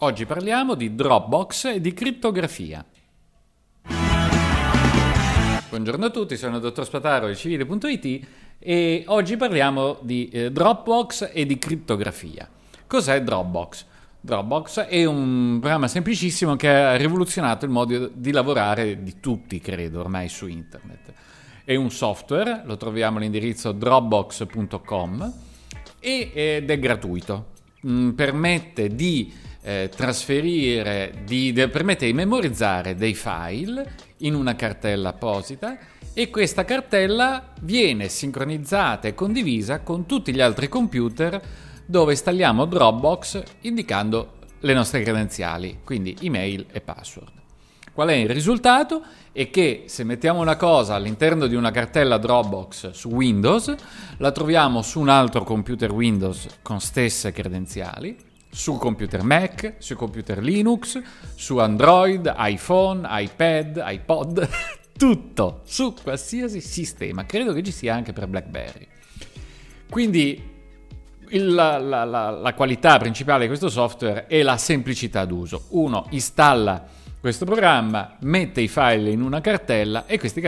Oggi parliamo di Dropbox e di crittografia. Buongiorno a tutti, sono il dottor Spataro di civile.it e oggi parliamo di Dropbox e di crittografia. Cos'è Dropbox? Dropbox è un programma semplicissimo che ha rivoluzionato il modo di lavorare di tutti, credo, ormai su internet. È un software, lo troviamo all'indirizzo dropbox.com ed è gratuito. Permette di trasferire, permette di memorizzare dei file in una cartella apposita e questa cartella viene sincronizzata e condivisa con tutti gli altri computer dove installiamo Dropbox indicando le nostre credenziali, quindi email e password. Qual è il risultato? È che se mettiamo una cosa all'interno di una cartella Dropbox su Windows, la troviamo su un altro computer Windows con stesse credenziali, sul computer Mac, su computer Linux, su Android, iPhone, iPad, iPod, tutto, su qualsiasi sistema. Credo che ci sia anche per BlackBerry. Quindi la qualità principale di questo software è la semplicità d'uso. Uno installa questo programma, mette i file in una cartella e questo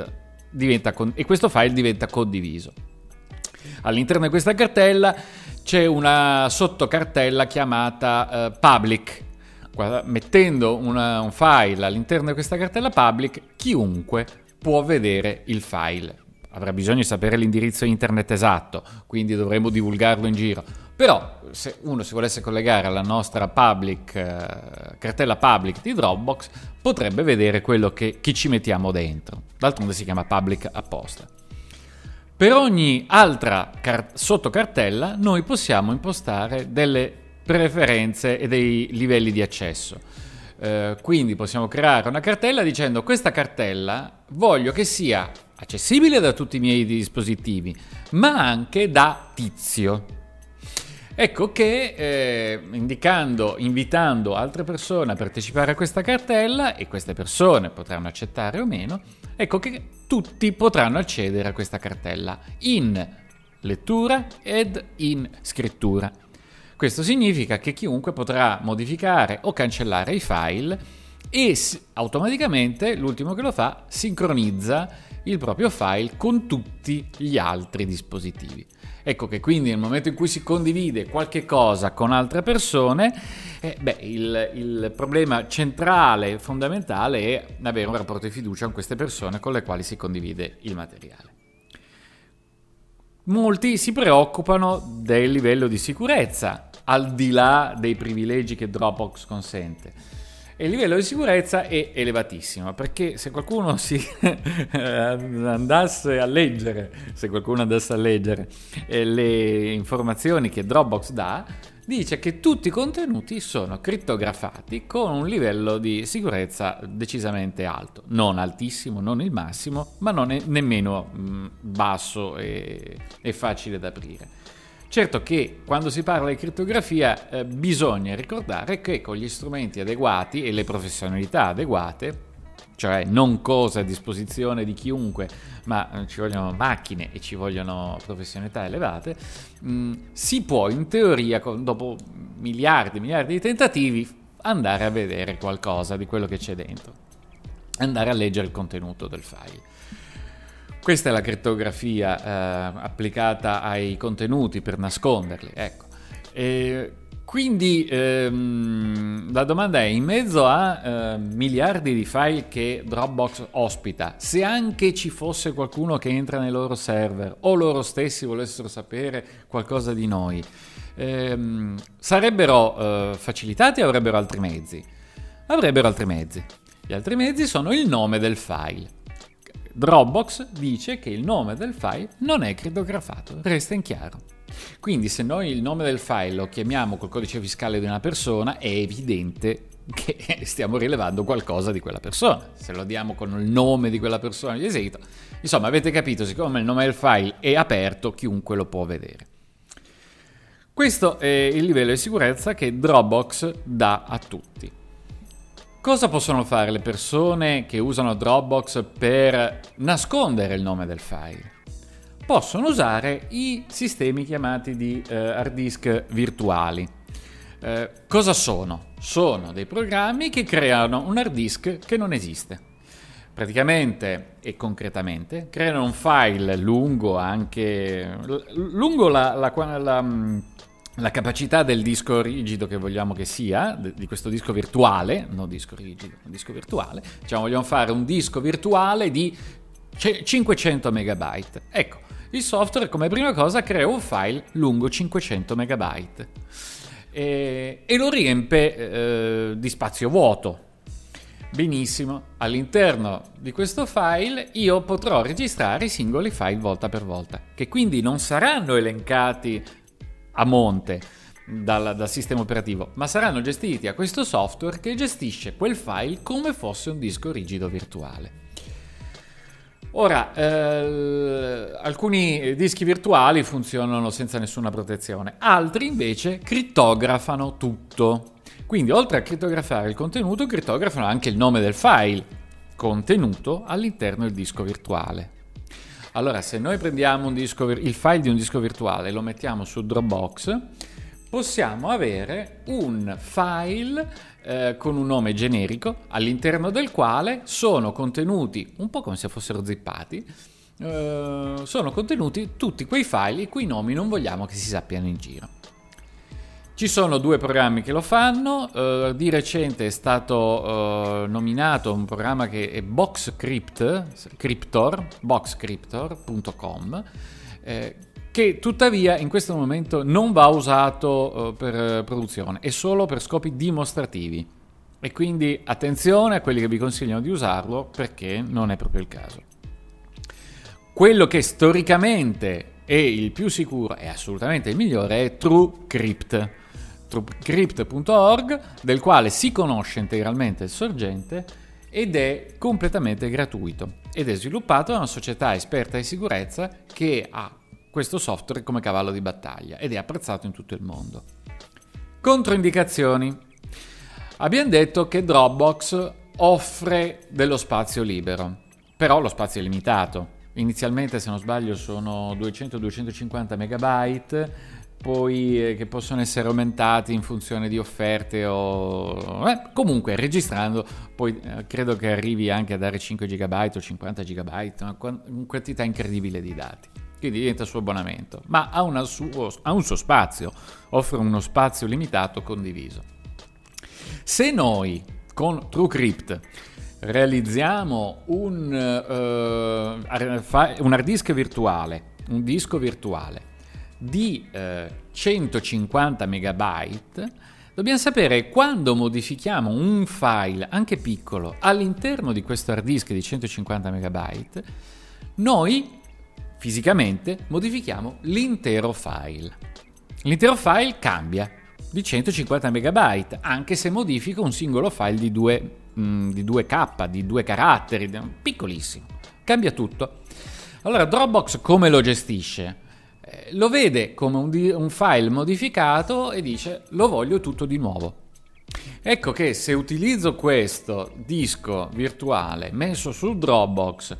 file diventa condiviso. All'interno di questa cartella c'è una sottocartella chiamata public. Mettendo un file all'interno di questa cartella public, chiunque può vedere il file. Avrà bisogno di sapere l'indirizzo internet esatto, quindi dovremo divulgarlo in giro. Però se uno si volesse collegare alla nostra cartella public di Dropbox, potrebbe vedere quello che ci mettiamo dentro. D'altronde si chiama public apposta. Per ogni altra sottocartella noi possiamo impostare delle preferenze e dei livelli di accesso. Quindi possiamo creare una cartella dicendo: questa cartella voglio che sia accessibile da tutti i miei dispositivi, ma anche da Tizio. Ecco che invitando altre persone a partecipare a questa cartella, e queste persone potranno accettare o meno, ecco che tutti potranno accedere a questa cartella in lettura ed in scrittura. Questo significa che chiunque potrà modificare o cancellare i file e automaticamente, l'ultimo che lo fa, sincronizza il proprio file con tutti gli altri dispositivi. Ecco che quindi nel momento in cui si condivide qualche cosa con altre persone, il problema centrale, fondamentale è avere un rapporto di fiducia con queste persone con le quali si condivide il materiale. Molti si preoccupano del livello di sicurezza, al di là dei privilegi che Dropbox consente. E il livello di sicurezza è elevatissimo, perché se qualcuno andasse a leggere le informazioni che Dropbox dà, dice che tutti i contenuti sono crittografati con un livello di sicurezza decisamente alto, non altissimo, non il massimo, ma non è nemmeno basso e facile da aprire. Certo che quando si parla di crittografia bisogna ricordare che con gli strumenti adeguati e le professionalità adeguate, cioè non cose a disposizione di chiunque, ma ci vogliono macchine e ci vogliono professionalità elevate, si può in teoria, dopo miliardi di tentativi, andare a vedere qualcosa di quello che c'è dentro, andare a leggere il contenuto del file. Questa è la crittografia applicata ai contenuti per nasconderli, ecco. Quindi la domanda è: in mezzo a miliardi di file che Dropbox ospita, se anche ci fosse qualcuno che entra nei loro server o loro stessi volessero sapere qualcosa di noi, sarebbero facilitati o avrebbero altri mezzi? Avrebbero altri mezzi. Gli altri mezzi sono il nome del file. Dropbox dice che il nome del file non è crittografato, resta in chiaro. Quindi se noi il nome del file lo chiamiamo col codice fiscale di una persona, è evidente che stiamo rilevando qualcosa di quella persona. Se lo diamo con il nome di quella persona di seguito, insomma, avete capito, siccome il nome del file è aperto, chiunque lo può vedere. Questo è il livello di sicurezza che Dropbox dà a tutti. Cosa possono fare le persone che usano Dropbox per nascondere il nome del file? Possono usare i sistemi chiamati di hard disk virtuali. Cosa sono? Sono dei programmi che creano un hard disk che non esiste. Praticamente e concretamente creano un file lungo la capacità del disco rigido che vogliamo che sia, di questo disco virtuale, non disco rigido, un disco virtuale. Diciamo, vogliamo fare un disco virtuale di 500 megabyte. Ecco, il software come prima cosa crea un file lungo 500 megabyte e lo riempie di spazio vuoto. Benissimo, all'interno di questo file io potrò registrare i singoli file volta per volta, che quindi non saranno elencati a monte dal sistema operativo, ma saranno gestiti a questo software che gestisce quel file come fosse un disco rigido virtuale. Ora, alcuni dischi virtuali funzionano senza nessuna protezione, altri invece crittografano tutto. Quindi, oltre a crittografare il contenuto, crittografano anche il nome del file contenuto all'interno del disco virtuale. Allora, se noi prendiamo il file di un disco virtuale e lo mettiamo su Dropbox, possiamo avere un file con un nome generico all'interno del quale sono contenuti, un po' come se fossero zippati, sono contenuti tutti quei file i cui nomi non vogliamo che si sappiano in giro. Ci sono 2 programmi che lo fanno, di recente è stato nominato un programma che è boxcryptor.com, che tuttavia in questo momento non va usato per produzione, è solo per scopi dimostrativi. E quindi attenzione a quelli che vi consigliano di usarlo, perché non è proprio il caso. Quello che storicamente è il più sicuro e assolutamente il migliore è TrueCrypt. TrueCrypt.org, del quale si conosce integralmente il sorgente ed è completamente gratuito ed è sviluppato da una società esperta di sicurezza che ha questo software come cavallo di battaglia ed è apprezzato in tutto il mondo. Controindicazioni. Abbiamo detto che Dropbox offre dello spazio libero, però lo spazio è limitato. Inizialmente, se non sbaglio, sono 200-250 megabyte, poi che possono essere aumentati in funzione di offerte o comunque registrando poi credo che arrivi anche a dare 5 GB o 50 GB, una quantità incredibile di dati, quindi diventa il suo abbonamento, ma ha un suo spazio, offre uno spazio limitato condiviso. Se noi con TrueCrypt realizziamo un hard disk virtuale, un disco virtuale di 150 megabyte, dobbiamo sapere quando modifichiamo un file anche piccolo all'interno di questo hard disk di 150 megabyte, noi fisicamente modifichiamo l'intero file. L'intero file cambia di 150 megabyte, anche se modifico un singolo file di 2K, di 2 caratteri, piccolissimo. Cambia tutto. Allora, Dropbox come lo gestisce? Lo vede come un file modificato e dice: lo voglio tutto di nuovo. Ecco che se utilizzo questo disco virtuale messo su Dropbox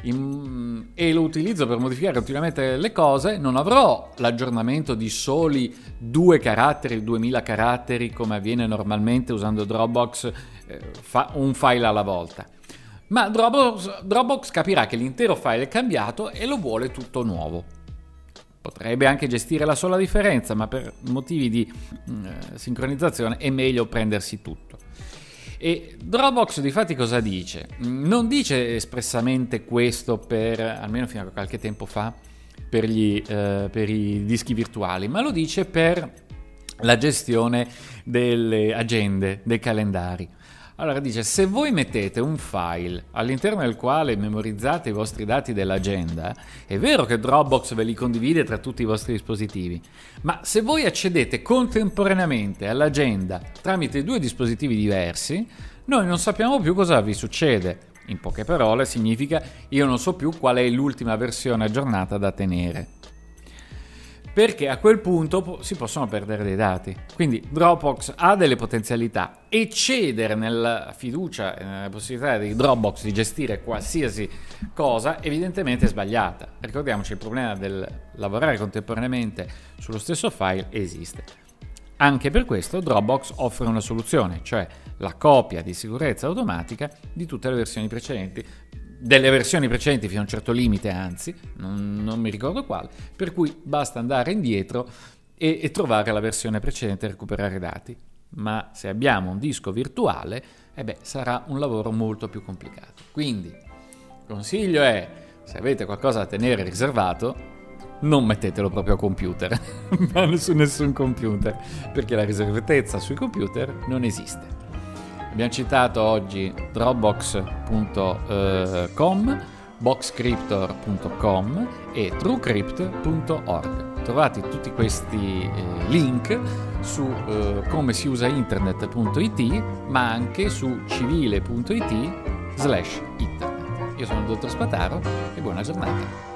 e lo utilizzo per modificare continuamente le cose, non avrò l'aggiornamento di soli 2 caratteri, 2000 caratteri come avviene normalmente usando Dropbox, un file alla volta. Ma Dropbox capirà che l'intero file è cambiato e lo vuole tutto nuovo. Potrebbe anche gestire la sola differenza, ma per motivi di sincronizzazione è meglio prendersi tutto. E Dropbox difatti cosa dice? Non dice espressamente questo almeno fino a qualche tempo fa, per i dischi virtuali, ma lo dice per la gestione delle agende, dei calendari. Allora dice: se voi mettete un file all'interno del quale memorizzate i vostri dati dell'agenda, è vero che Dropbox ve li condivide tra tutti i vostri dispositivi, ma se voi accedete contemporaneamente all'agenda tramite 2 dispositivi diversi, noi non sappiamo più cosa vi succede. In poche parole significa: io non so più qual è l'ultima versione aggiornata da tenere, perché a quel punto si possono perdere dei dati. Quindi Dropbox ha delle potenzialità. Eccedere nella fiducia e nella possibilità di Dropbox di gestire qualsiasi cosa evidentemente è sbagliata. Ricordiamoci, il problema del lavorare contemporaneamente sullo stesso file esiste. Anche per questo Dropbox offre una soluzione, cioè la copia di sicurezza automatica di tutte le versioni precedenti, delle versioni precedenti fino a un certo limite, anzi, non mi ricordo quale, per cui basta andare indietro e trovare la versione precedente e recuperare i dati. Ma se abbiamo un disco virtuale, sarà un lavoro molto più complicato. Quindi, il consiglio è, se avete qualcosa da tenere riservato, non mettetelo proprio a computer, ma su nessun computer, perché la riservatezza sui computer non esiste. Abbiamo citato oggi Dropbox.com, Boxcryptor.com e TrueCrypt.org. Trovate tutti questi link su come si usa internet.it, ma anche su civile.it/internet. Io sono il dottor Spataro e buona giornata.